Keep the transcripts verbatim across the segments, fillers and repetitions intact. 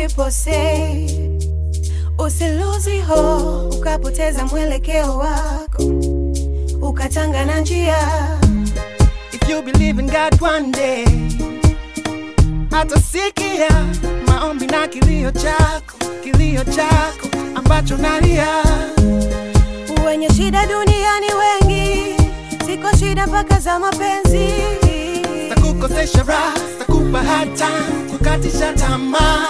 usiposei, usiluzi ho, ukapoteza mwelekeo wako, ukatanga na njia. If you believe in God one day, atasikia maombi na kilio chako, kilio chako ambacho nalia. Wenye shida duniani wengi, siko shida mpaka za mapenzi. Takukosesha raha, takupa hard time, kukatisha tamaa.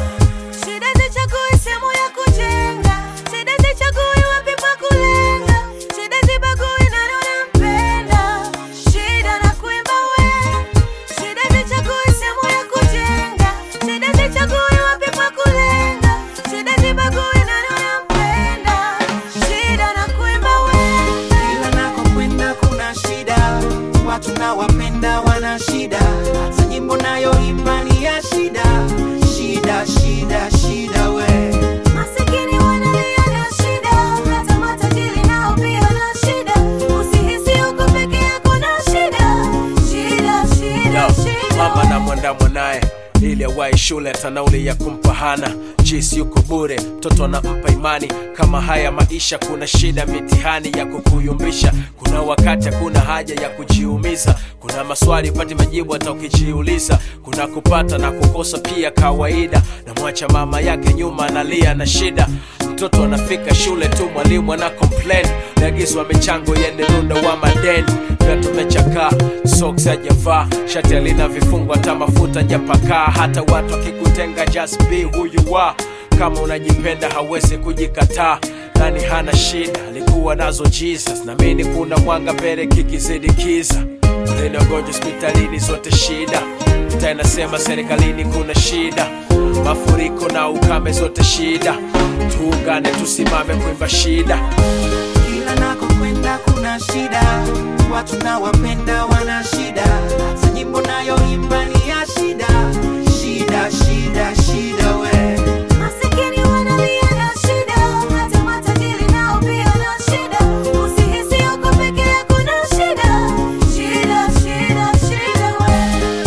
Shida zichagui sehemu ya kujenga, shida zichagui wapi pa kulenga, shida zibagui nani unampenda, shida na kuimba we. Shida zichagui sehemu ya kujenga, shida zichagui wapi pa kulenga, shida zibagui nani unampenda, shida na kuimba we. Kila nakokwenda kuna shida, watu na wapenda wana shida, hata nyimbo nayoimba ni ya shida. Shida, shida, shida we. Masikini wanalia na shida, hata matajiri nao pia na shida. Usihisi uko peke yako na shida. Shida, shida, Yo, shida. mama na mwanda mwanae ili awai shule, tanauli ya kumpa hana. Jisi yuko bure, mtoto anampa imani. Kama haya maisha kuna shida, mitihani ya kukuyumbisha. Kuna wakati kuna haja ya kujiumiza. Kuna maswali pati majibu hata ukijiuliza. Kuna kupata na kukosa pia kawaida. Na mwacha mama yake nyuma analia na shida. Mtoto anafika shule tu mwalimu ana complain. Nagizwa michango yende runda wa madeni. Viatu mechakaa, socks hajavaa, shati alina vifungo hata mafuta hajapaka. Hata watu wakikutenga just be who you are. Kama unajipenda hawezi kujikataa. Nani hana shida, alikuwa nazo Jesus. Na mimi kuna mwanga mbele kikizidi kiza. Neno gonjwa hospitalini zote shida. Mtaa inasema serikalini kuna shida. Mafuriko na ukame zote shida. Tuungane tusimame kuimba shida. Kila nakokwenda kuna shida, watu na wapenda wana shida, hata nyimbo nayoimba ni ya shida. Shida, shida, shida we. Masikini wanalia na shida, hata matajiri nao pia na shida. Usihisi uko peke yako na shida. Shida, shida, shida we.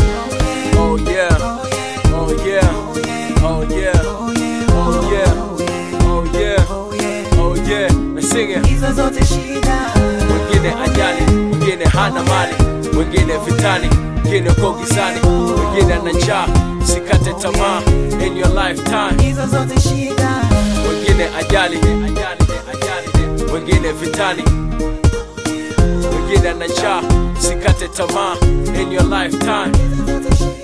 Oh yeah, oh yeah, oh yeah, oh yeah, oh yeah, oh yeah. We sing it. Hizo zote shida. Wengine ajali, wengine hana mali, wengine vitani, wengine uko gizani, wengine ana njaa. Usikate tamaa in your lifetime. Hizo zote shida. Wengine ajali, ajali, ajali, wengine vitani, wengine ana njaa. Usikate tamaa in your lifetime. Hizo zote shida.